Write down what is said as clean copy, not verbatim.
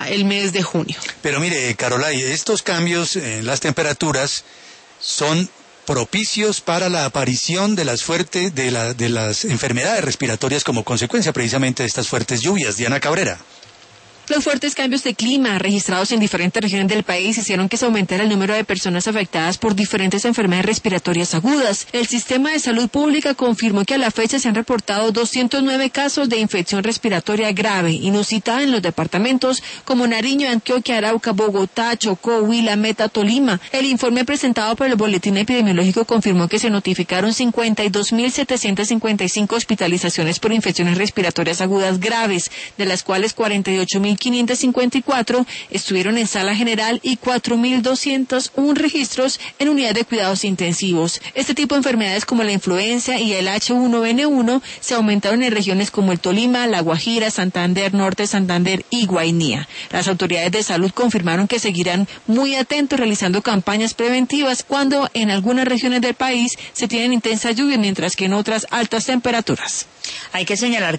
el mes de junio. Pero mire, Carolay, estos cambios en las temperaturas son propicios para la aparición de de las enfermedades respiratorias como consecuencia precisamente de estas fuertes lluvias. Diana Cabrera. Los fuertes cambios de clima registrados en diferentes regiones del país hicieron que se aumentara el número de personas afectadas por diferentes enfermedades respiratorias agudas. El Sistema de Salud Pública confirmó que a la fecha se han reportado 209 casos de infección respiratoria grave, inusitada en los departamentos como Nariño, Antioquia, Arauca, Bogotá, Chocó, Huila, Meta, Tolima. El informe presentado por el Boletín Epidemiológico confirmó que se notificaron 52.755 hospitalizaciones por infecciones respiratorias agudas graves, de las cuales 48.554 estuvieron en sala general y 4.201 registros en unidad de cuidados intensivos. Este tipo de enfermedades como la influenza y el H1N1 se aumentaron en regiones como el Tolima, La Guajira, Santander, Norte Santander y Guainía. Las autoridades de salud confirmaron que seguirán muy atentos realizando campañas preventivas cuando en algunas regiones del país se tienen intensas lluvias, mientras que en otras altas temperaturas. Hay que señalar